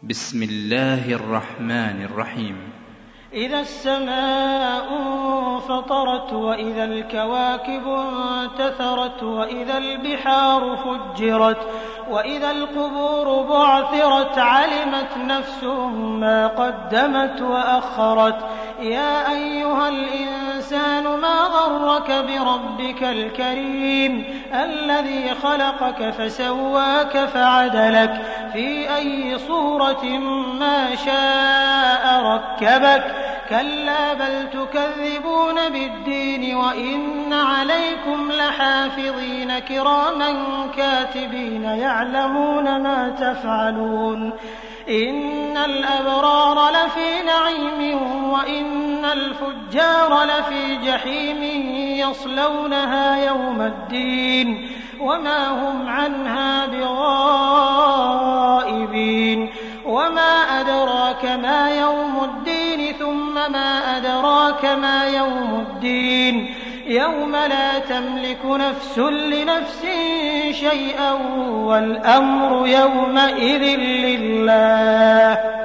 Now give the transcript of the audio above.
بسم الله الرحمن الرحيم. إذا السماء انفطرت وإذا الكواكب انتثرت وإذا البحار فجرت وإذا القبور بعثرت علمت نفس ما قدمت وأخرت. يا أيها الإنسان ما غرك بربك الكريم الذي خلقك فسواك فعدلك في أي صورة ما شاء ركبك. كلا بل تكذبون بالدين وإن عليكم لحافظين كراما كاتبين يعلمون ما تفعلون. إن الأبرار لفي نعيم وإن الفجار لفي جحيم يصلونها يوم الدين وما هم عنها بغائبين. وما أدراك ما يوم الدين ثم ما أدراك ما يوم الدين يوم لا تملك نفس لنفس شيئا والأمر يومئذ لله.